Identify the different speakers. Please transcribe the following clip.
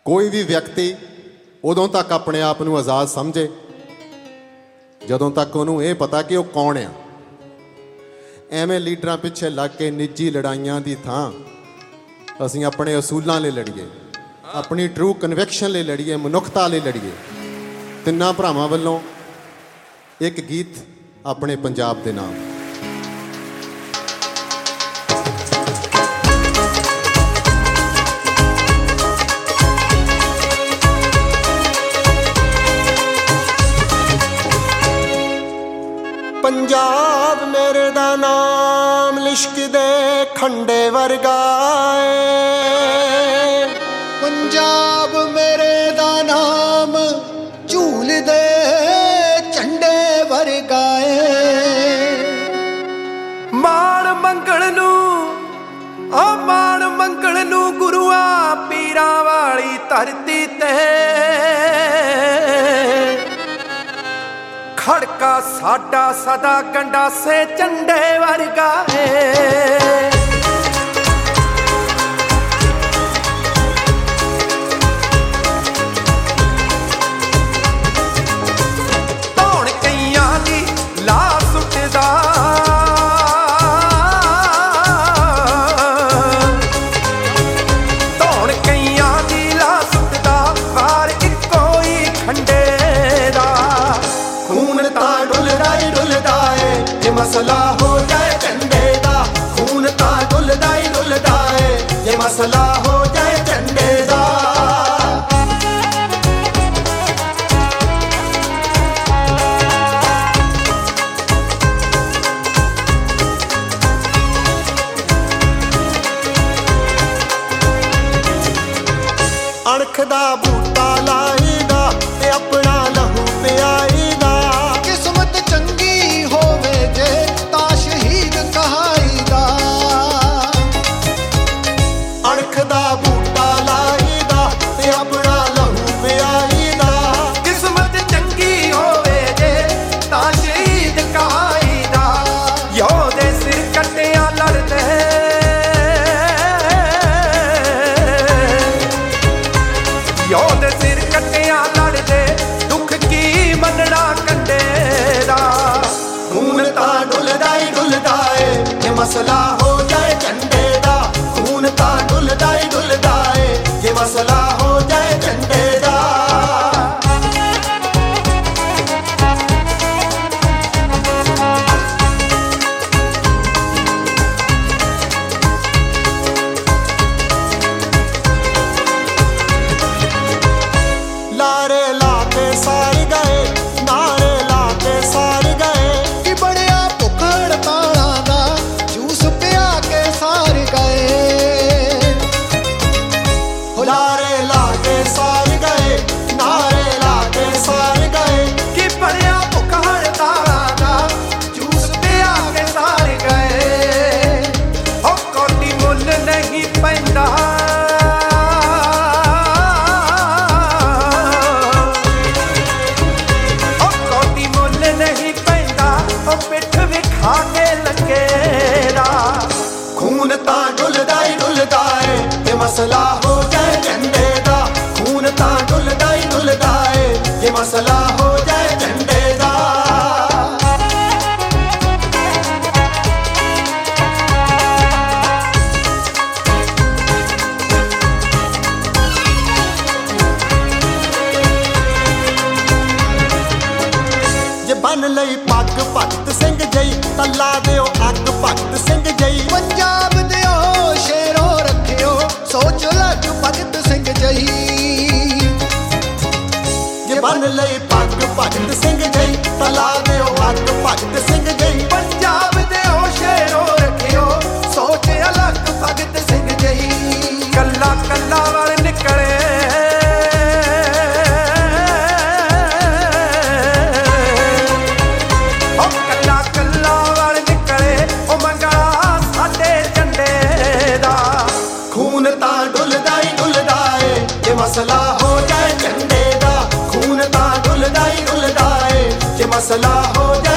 Speaker 1: ਕੋਈ ਵੀ ਵਿਅਕਤੀ ਉਦੋਂ ਤੱਕ ਆਪਣੇ ਆਪ ਨੂੰ ਆਜ਼ਾਦ ਸਮਝੇ ਜਦੋਂ ਤੱਕ ਉਹਨੂੰ ਇਹ ਪਤਾ ਕਿ ਉਹ ਕੌਣ ਆ। ਐਵੇਂ ਲੀਡਰਾਂ ਪਿੱਛੇ ਲੱਗ ਕੇ ਨਿੱਜੀ ਲੜਾਈਆਂ ਦੀ ਥਾਂ ਅਸੀਂ ਆਪਣੇ ਅਸੂਲਾਂ ਲਈ ਲੜੀਏ, ਆਪਣੀ ਟਰੂ ਕਨਵਿਕਸ਼ਨ ਲਈ ਲੜੀਏ, ਮਨੁੱਖਤਾ ਲਈ ਲੜੀਏ। ਤਿੰਨਾਂ ਭਰਾਵਾਂ ਵੱਲੋਂ ਇੱਕ ਗੀਤ ਆਪਣੇ ਪੰਜਾਬ ਦੇ ਨਾਮ। ਪੰਜਾਬ ਮੇਰੇ ਦਾ ਨਾਮ ਲਿਸ਼ਕ ਦੇ ਖੰਡੇ ਵਰਗਾ ਏ।
Speaker 2: ਪੰਜਾਬ ਮੇਰੇ ਦਾ ਨਾਮ ਝੂਲ ਦੇ ਝੰਡੇ ਵਰਗਾ ਏ।
Speaker 3: ਮਾਣ ਮੰਗਣ ਨੂੰ ਗੁਰੂਆਂ ਪੀਰਾਂ ਵਾਲੀ ਧਰਤੀ ਤੇ ਖੜਕਾ ਸਾਡਾ ਸਦਾ ਗੰਡਾਸੇ ਝੰਡੇ ਵਰਗਾ ਏ। ਧੌਣ ਕਈਆਂ ਦੀ ਲਾ ਸੁੱਟਦਾ
Speaker 2: ਮਸਲਾ ਹੋ ਜਾਏ ਝੰਡੇ ਦਾ, ਖੂਨ ਤਾਂ ਡੁੱਲਦਾ ਹੀ ਡੁੱਲਦਾ ਏ। ਜੇ ਮਸਲਾ ਹੋ ਜਾਏ ਝੰਡੇ ਦਾ। ਅਣਖ ਦਾ ਬੂਟਾ ਲਾਈਦਾ ਤੇ ਆਪਣਾ ਲਹੂ ਪਿਆਈਦਾ। ਕਿਸਮਤ ਚੰਗੀ ਹੋਵੇ ਜੇ ਤਾਂ ਸ਼ਹੀਦ ਕਹਾਈਦਾ। ਅਣਖ ਦਾ ਬੂਟਾ ਲਾਈਦਾ ਤੇ ਆਪਣਾ ਲਹੂ ਪਿਆਈਦਾ।
Speaker 3: ਕਿਸਮਤ ਚੰਗੀ ਹੋਵੇ ਜੇ ਤਾਂ ਸ਼ਹੀਦ ਕਹਾਈਦਾ। ਯੋਧੇ ਸਿਰ ਕੱਟਿਆ ਲੜਦੇ ਯੋਧੇ ਸਿਰ ਕੱਟਿਆ ਲੜਦੇ ਦੁੱਖ ਕੀ ਮੰਨਣਾ ਕੰਡੇ ਦਾ।
Speaker 2: ਖੂਨ ਤਾਂ ਡੁੱਲਦਾ ਹੀ ਡੁੱਲਦਾ ਏ। ਜੇ ਮਸਲਾ ਹੋ ਜਾਏ ਝੰਡੇ ਦਾ, ਖੂਨ ਤਾਂ ਡੁੱਲਦਾ ਹੀ ਡੁੱਲਦਾ ਏ। ਜੇ ਮਸਲਾ ਹੋ ਜਾਏ ਝੰਡੇ ਦਾ। ਲਾਰੇ ਲਾ ਕੇ ਸਾਰ ਗਏ, ਨਾਰੇ ਲਾ ਕੇ ਸਾਰ ਗਏ। ਕਿ ਬੜਿਆ ਭੁੱਖ ਹੜਤਾਲਾਂ ਦਾ ਜੂਸ ਪਿਆ ਕੇ ਸਾਰ ਗਏ। ਲਾਰੇ ਲਾ ਕੇ ਸਾਰ ਗਏ, ਨਾਰੇ ਲਾ ਕੇ ਸਾਰ ਗਏ।
Speaker 3: ਕਿ ਬੜਿਆ ਭੁੱਖ ਹੜਤਾਲਾਂ ਦਾ ਜੂਸ ਪਿਆ ਕੇ ਸਾਰ ਗਏ। ਹੋ ਕੋਟੀ ਮੁੱਲ ਨਹੀਂ ਪੈਂਦਾ ਪਿੱਠ ਵਿਖਾ ਕੇ ਲੰਗੇ ਦਾ।
Speaker 2: ਖੂਨ ਤਾਂ ਡੁੱਲਦਾ ਹੀ ਡੁੱਲਦਾ ਏ। ਜੇ ਮਸਲਾ ਹੋ ਜਾਏ ਝੰਡੇ ਦਾ, ਖੂਨ ਤਾਂ ਡੁੱਲਦਾ ਹੀ ਡੁੱਲਦਾ ਏ। ਜੇ ਮਸਲਾ ਹੋ ਜਾਏ ਝੰਡੇ ਦਾ। ਜੇ ਬੰਨ ਲਈ ਪੱਗ ਭਗਤ ਸਿੰਘ ਜਈ, ਤਾਂ ਲਾ ਦਿਓ ਅੱਗ ਭਗਤ ਸਿੰਘ ਜਈ। ਪੰਜਾਬ ਦਿਓ ਸ਼ੇਰੋ ਰੱਖਿਓ ਸੋਚ ਲੱਗ ਭਗਤ ਸਿੰਘ ਜਈ। ਜੇ ਬੰਨ ਲਈ ਪੱਗ ਭਗਤ ਸਿੰਘ ਜਈ, ਤਾਂ ਲਾ ਦਿਓ ਅੱਗ ਭਗਤ ਸਿੰਘ ਜਈ।
Speaker 3: ਪੰਜਾਬ ਦਿਓ ਸ਼ੇਰੋ ਰੱਖਿਓ ਸੋਚ ਅਲੱਗ ਭਗਤ ਸਿੰਘ ਜਈ। ਕੱਲਾ ਕੱਲਾ ਵਾਲ ਨਿਕਲੇ
Speaker 2: ਮਸਲਾ ਹੋ ਜਾਏ ਝੰਡੇ ਦਾ, ਖੂਨ ਤਾਂ ਡੁੱਲਦਾ ਹੀ ਡੁੱਲਦਾ ਏ। ਜੇ ਮਸਲਾ ਹੋ ਜਾਏ